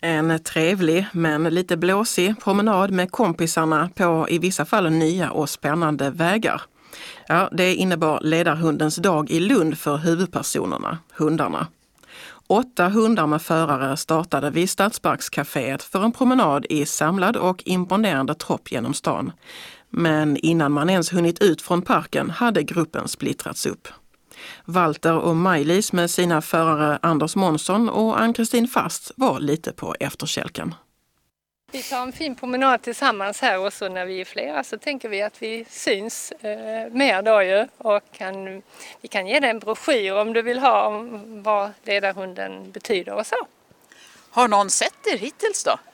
En trevlig men lite blåsig promenad med kompisarna på i vissa fall nya och spännande vägar. Ja, det innebar ledarhundens dag i Lund för huvudpersonerna, hundarna. 8 hundar med förare startade vid Stadsparkscaféet för en promenad i samlad och imponerande tropp genom stan. Men innan man ens hunnit ut från parken hade gruppen splittrats upp. Walter och Maj-Lis med sina förare Anders Månsson och Ann-Kristin Fast var lite på efterkälken. Vi tar en fin promenad tillsammans här och så när vi är flera så tänker vi att vi syns mer då ju och vi kan ge dig en broschyr om du vill ha om vad ledarhunden betyder och så. Har någon sett er hittills då?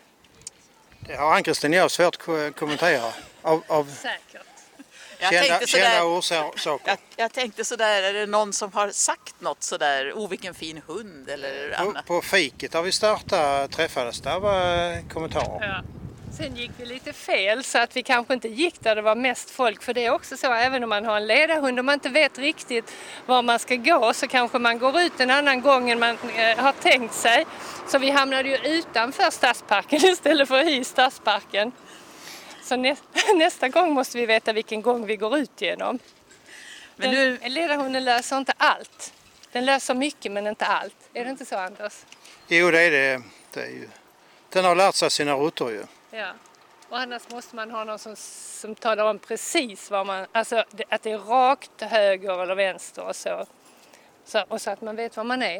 Det har Ann-Kristin och jag svårt att kommentera av Säkert. kända orsaker. Jag tänkte sådär, är det någon som har sagt något sådär, vilken fin hund eller annat? På fiket har vi träffades, där var kommentarer. Ja. Sen gick vi lite fel så att vi kanske inte gick där det var mest folk. För det är också så, även om man har en ledarhund och man inte vet riktigt var man ska gå så kanske man går ut en annan gång än man har tänkt sig. Så vi hamnade ju utanför stadsparken istället för i stadsparken. Så nästa gång måste vi veta vilken gång vi går ut genom. Men ledarhunden löser inte allt. Den löser mycket men inte allt. Är det inte så, Anders? Jo, det är det. Det är ju. Den har lärt sig sina rutter ju. Ja, och annars måste man ha någon som talar om precis var man, alltså att det är rakt höger eller vänster och så att man vet var man är.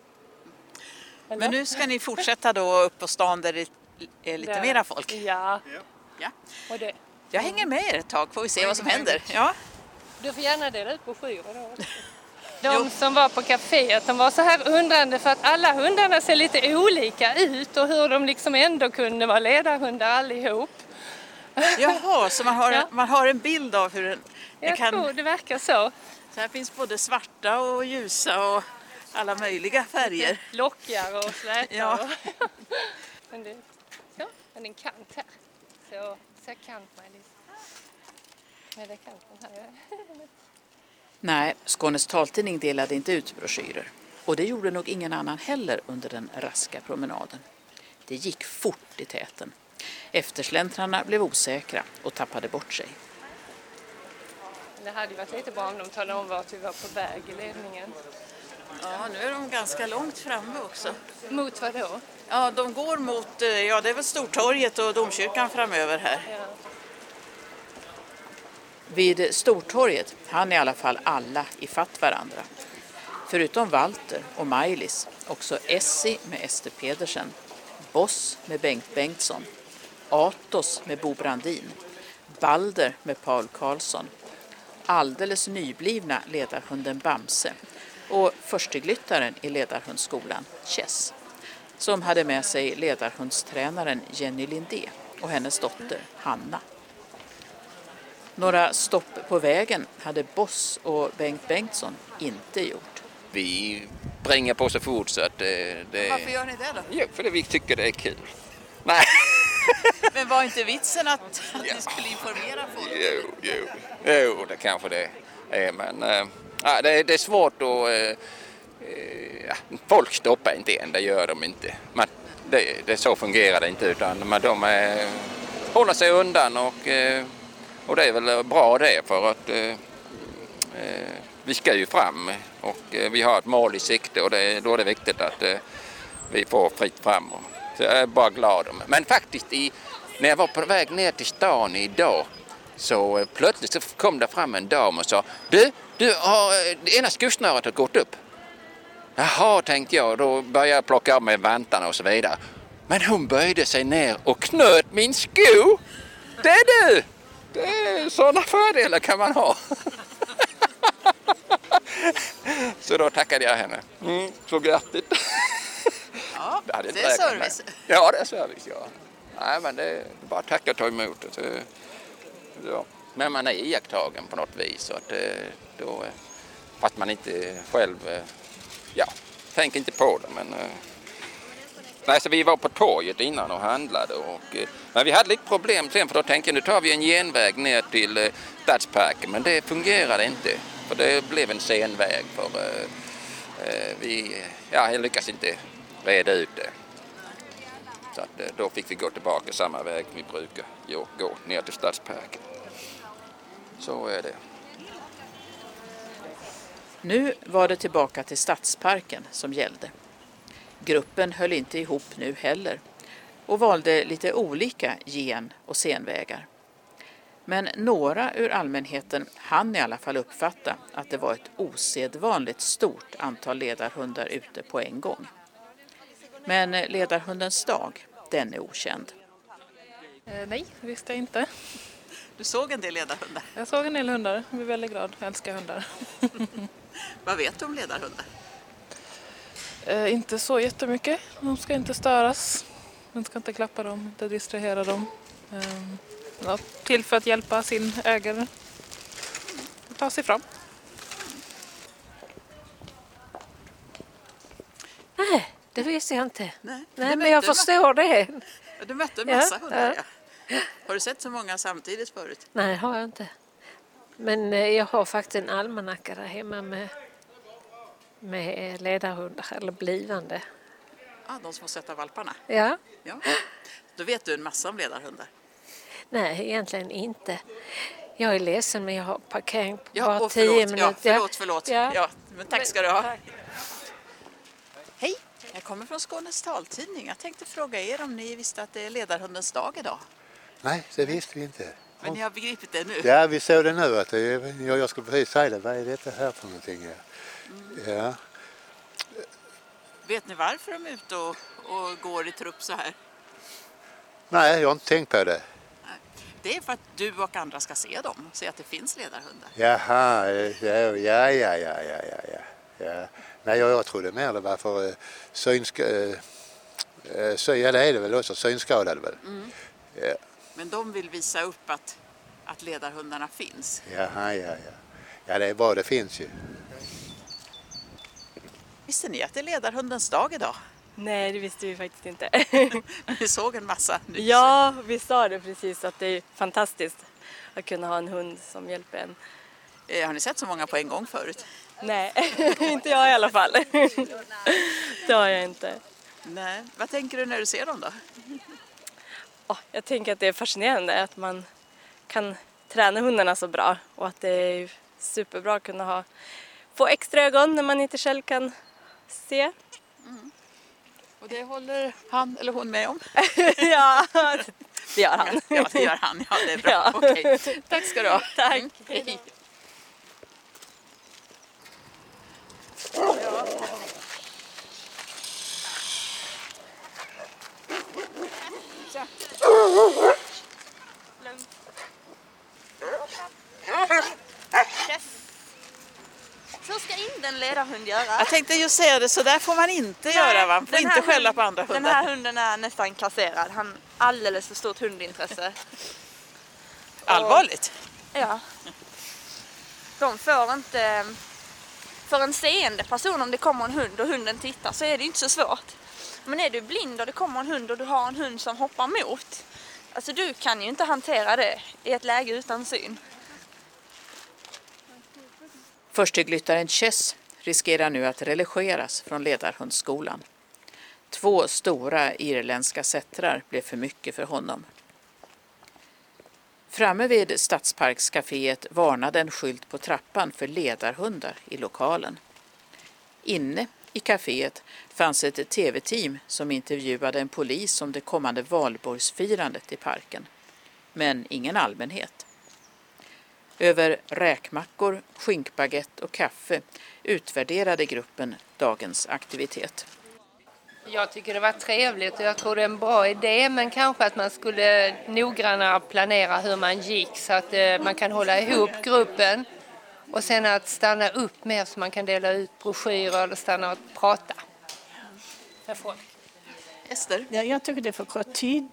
Eller? Men nu ska ni fortsätta då upp på stan där det är lite mera folk. Ja. Och det. Jag hänger med er ett tag, får vi se vad som händer. Ja. Du får gärna dela ut broschyrer då. De som var på kaféet, de var så här undrande för att alla hundarna ser lite olika ut och hur de liksom ändå kunde vara ledarhundar allihop. Jaha, så man har en bild av hur Jag tror det verkar så. Så här finns både svarta och ljusa och alla möjliga färger. Lockigare och släta. Ja. Men det är en kant här. Så kant Maj-Lis. Nej, det är kanten här. Nej, Skånes taltidning delade inte ut broschyrer. Och det gjorde nog ingen annan heller under den raska promenaden. Det gick fort i täten. Eftersläntrarna blev osäkra och tappade bort sig. Det hade ju varit lite bra om de talade om vart vi var på väg i ledningen. Ja, nu är de ganska långt framme också. Mot vad då? Ja, de går mot, det är väl Stortorget och Domkyrkan framöver här. Ja. Vid Stortorget hann i alla fall alla ifatt varandra. Förutom Walter och Maj-Lis, också Essie med Ester Pedersen, Boss med Bengt Bengtsson, Atos med Bo Brandin, Balder med Paul Karlsson, alldeles nyblivna ledarhunden Bamse och förstegyttaren i ledarhundsskolan, Chess, som hade med sig ledarhundstränaren Jenny Lindé och hennes dotter Hanna. Några stopp på vägen hade Boss och Bengt Bengtsson inte gjort. Vi springer på så fort så att det... Varför gör ni det då? Ja, för vi tycker det är kul. Nej. Men var inte vitsen att ni skulle informera folk? Jo, det kanske det är. Men det är svårt att... folk stoppar inte än, det gör de inte. Men det så fungerar det inte, utan de håller sig undan och det är väl bra det, för att vi ska ju fram och vi har ett mål i sikte, och då är det viktigt att vi får fritt fram. Så jag är bara glad. Men faktiskt när jag var på väg ner till stan idag, så plötsligt så kom det fram en dam och sa: Du har det ena skosnöret har gått upp. Jaha, tänkte jag, då började jag plocka av mig vantarna och så vidare. Men hon böjde sig ner och knöt min sko. Det är sådana fördelar kan man ha. Så då tackade jag henne. Så grattigt. Ja, det är service. Ja, det är service, ja. Nej, men det är bara att tacka och ta emot det. Så, ja. Men man är iakttagen på något vis. Så att då, fast man inte själv... tänker inte på det, men... Nej, så vi var på torget innan och handlade. Men vi hade lite problem sen, för då tänkte jag, nu tar vi en genväg ner till Stadsparken. Men det fungerade inte, för det blev en senväg. För jag lyckas inte reda ut det. då fick vi gå tillbaka samma väg vi brukar gå ner till Stadsparken. Så är det. Nu var det tillbaka till Stadsparken som gällde. Gruppen höll inte ihop nu heller och valde lite olika gen- och scenvägar. Men några ur allmänheten hann i alla fall uppfatta att det var ett osedvanligt stort antal ledarhundar ute på en gång. Men ledarhundens dag, den är okänd. Nej, visste jag inte. Du såg en del ledarhundar. Jag såg en del hundar. Jag blev väldigt glad. Jag älskar hundar. Vad vet du om ledarhundar? Inte så jättemycket. De ska inte störas. Man ska inte klappa dem, inte distrahera dem. Till för att hjälpa sin ägare att ta sig fram. Nej, det visste jag inte. Nej, men jag förstår det. Du mötte en massa hundar, ja. Har du sett så många samtidigt förut? Nej, har jag inte. Men jag har faktiskt en almanacka där hemma med ledarhundar, eller blivande. Ja, de som får sätta valparna. Ja. Då vet du en massa om ledarhundar. Nej, egentligen inte. Jag är ledsen, men jag har parkering på bara 10 förlåt. minuter. Förlåt. Ja. Ja, men tack ska du ha. Tack. Hej, jag kommer från Skånes taltidning. Jag tänkte fråga er om ni visste att det är ledarhundens dag idag. Nej, det visste vi inte. Men ni har begripit det nu? Ja, vi såg det nu. Att jag skulle precis säga det. Vad är detta här för någonting? Ja. Vet ni varför de är ute och går i trupp så här? Nej, jag har inte tänkt på det. Det är för att du och andra ska se dem, se att det finns ledarhundar. Jaha, ja. Nej, jag trodde mer det var för ja, det är det väl också, synskadade väl. Ja. Men de vill visa upp att ledarhundarna finns. Jaha, ja. Ja, det är bra, det finns ju. Visste ni att det är ledarhundens dag idag? Nej, det visste vi faktiskt inte. Vi såg en massa nyss. Ja, vi sa det precis att det är fantastiskt att kunna ha en hund som hjälper en. Har ni sett så många på en gång förut? Nej, inte jag i alla fall. Det har jag inte. Nej. Vad tänker du när du ser dem då? Jag tänker att det är fascinerande att man kan träna hundarna så bra och att det är superbra att kunna få extra ögon när man inte själv kan se. Och det håller han eller hon med om? Ja, det gör han. Ja, det gör han. Ja, det är bra. Ja. Okej. Tack ska du ha. Tack. Hej. Så ska inte en ledarhund göra. Jag tänkte just säga det, så där får man inte göra. Man får inte skälla på andra hundar. Den här hunden är nästan kasserad. Han har alldeles för stort hundintresse. Allvarligt? Ja. De får inte... För en seende person, om det kommer en hund och hunden tittar, så är det inte så svårt. Men är du blind och det kommer en hund och du har en hund som hoppar mot, alltså du kan ju inte hantera det i ett läge utan syn. Förstegyttaren Chess riskerar nu att religeras från ledarhundsskolan. 2 stora irländska settrar blev för mycket för honom. Framme vid Stadsparkscaféet varnade en skylt på trappan för ledarhundar i lokalen. Inne i kaféet fanns ett tv-team som intervjuade en polis om det kommande valborgsfirandet i parken. Men ingen allmänhet. Över räkmackor, skinkbaguette och kaffe utvärderade gruppen dagens aktivitet. Jag tycker det var trevligt och jag tror det är en bra idé, men kanske att man skulle noggrannare planera hur man gick så att man kan hålla ihop gruppen och sen att stanna upp mer så man kan dela ut broschyrer eller stanna och prata med folk. Ester? Ja, jag tycker det är för kort tid.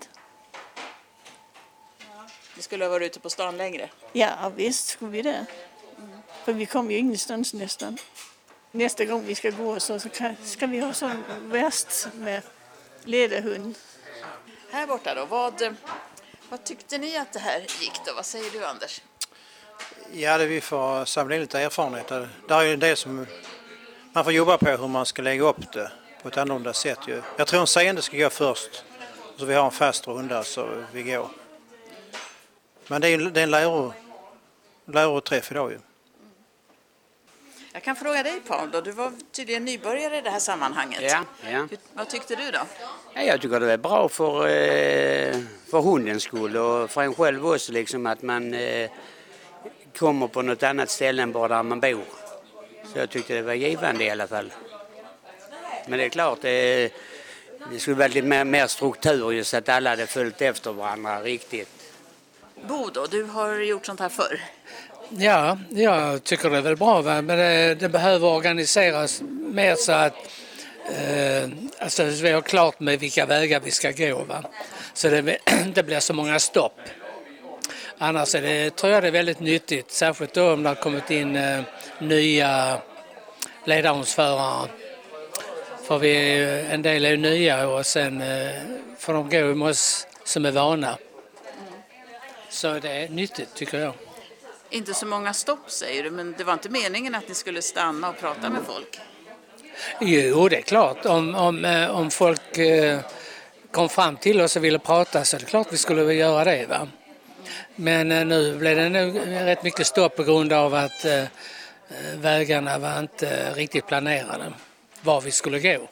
Vi skulle ha varit ute på stan längre. Ja, visst skulle vi det. För vi kommer ju ingenstans nästan. Nästa gång vi ska gå så ska vi ha sån väst med ledarhund. Här borta då, vad tyckte ni att det här gick då? Vad säger du, Anders? Ja, vi får samla in lite erfarenheter. Det är ju det som man får jobba på, hur man ska lägga upp det på ett annorlunda sätt. Jag tror en seende ska gå först Så vi har en fast runda så vi går. Men det är en läroträff idag ju. Jag kan fråga dig Paul då, du var tydligen nybörjare i det här sammanhanget. Ja. Vad tyckte du då? Ja, jag tycker det är bra för hundens skull och för en själv också liksom att man kommer på något annat ställe än bara där man bor. Så jag tyckte det var givande i alla fall. Men det är klart, det skulle vara lite mer struktur just att alla hade följt efter varandra riktigt. Bo då, du har gjort sånt här förr. Ja, jag tycker det är väl bra, va? Men det behöver organiseras mer så att alltså, vi har klart med vilka vägar vi ska gå. Va? Så det inte blir så många stopp. Annars tror jag det är väldigt nyttigt, särskilt då om det har kommit in nya ledarhundsförare. För en del är nya och sen får de gå med oss som är vana. Så det är nyttigt tycker jag. Inte så många stopp säger du, men det var inte meningen att ni skulle stanna och prata med folk? Jo, det är klart. Om folk kom fram till oss och ville prata så är det klart vi skulle göra det. Va? Men nu blev det nog rätt mycket stopp på grund av att vägarna var inte riktigt planerade var vi skulle gå.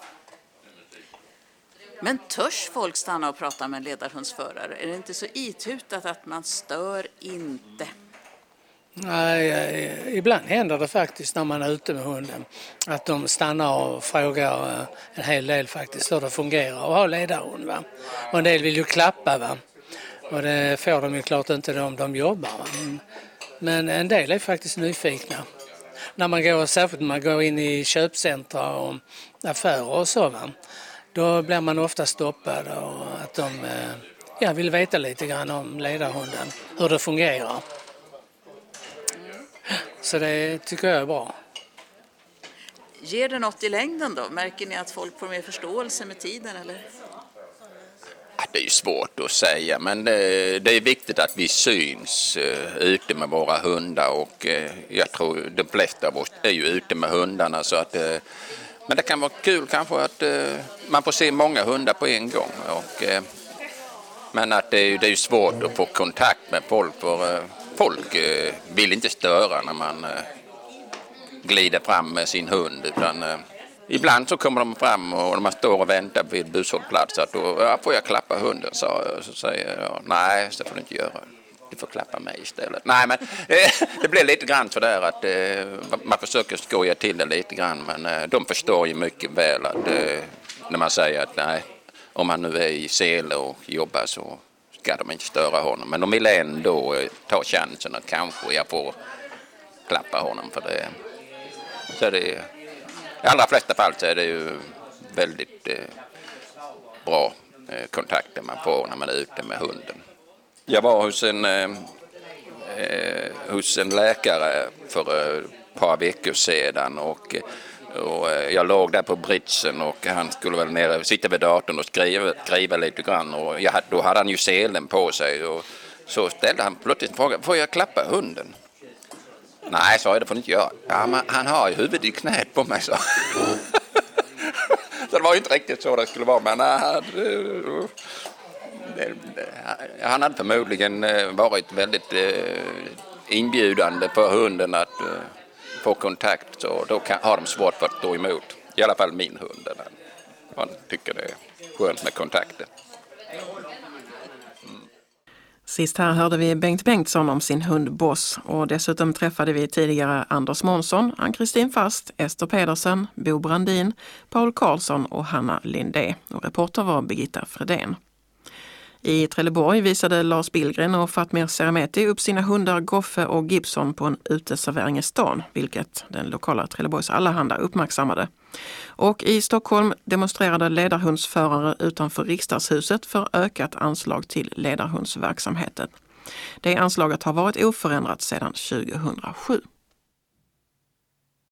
Men törs folk stanna och prata med en ledarhundsförare? Är det inte så itutat att man stör inte? Nej, ibland händer det faktiskt när man är ute med hunden att de stannar och frågar en hel del faktiskt hur det fungerar och ha ledarhund. Va? Och en del vill ju klappa, va? Och det får de ju klart inte om de jobbar. Va? Men en del är faktiskt nyfikna. När man går, särskilt när man går in i köpcentra och affärer och så, va? Då blir man ofta stoppad och att de vill veta lite grann om ledarhunden, hur det fungerar. Så det tycker jag är bra. Ger det något i längden då? Märker ni att folk får mer förståelse med tiden eller? Det är ju svårt att säga, men det är viktigt att vi syns ute med våra hundar och jag tror de flesta av oss är ju ute med hundarna så att men det kan vara kul kanske att man får se många hundar på en gång men att det är ju svårt att få kontakt med folk för folk vill inte störa när man glider fram med sin hund utan ibland så kommer de fram och när man står och väntar vid busshållplats att då får jag klappa hunden så säger jag nej, det får du inte göra. Du får klappa mig istället. Nej, men det blir lite grann så där att man försöker skoja till det lite grann men de förstår ju mycket väl att när man säger att nej, om han nu är i Sele och jobbar så ska de inte störa honom. Men de vill ändå ta chansen att kanske jag får klappa honom för det. Så det i allra flesta fall så är det ju väldigt bra kontakter man får när man är ute med hunden. Jag var hos en läkare för ett par veckor sedan och jag låg där på britsen och han skulle väl ner sitta vid datorn och skriva lite grann och då hade han ju selen på sig och så ställde han plötsligt frågan, får jag klappa hunden? Nej, sa jag, det får inte göra. Ja, men han har ju huvudet i knät på mig, så. Så det var ju inte riktigt så det skulle vara, men han hade förmodligen varit väldigt inbjudande för hunden att få kontakt, så då har de svårt för att stå emot. I alla fall min hund. Man tycker det är skönt med kontakter. Sist här hörde vi Bengt Bengtsson om sin hund Boss och dessutom träffade vi tidigare Anders Månsson, Ann-Kristin Fast, Ester Pedersen, Bo Brandin, Paul Karlsson och Hanna Lindé. Och reporter var Birgitta Fredén. I Trelleborg visade Lars Billgren och Fatmir Seremeti upp sina hundar Goffe och Gibson på en uteservering i stan, vilket den lokala Trelleborgs Allehanda uppmärksammade. Och i Stockholm demonstrerade ledarhundsförare utanför riksdagshuset för ökat anslag till ledarhundsverksamheten. Det anslaget har varit oförändrat sedan 2007.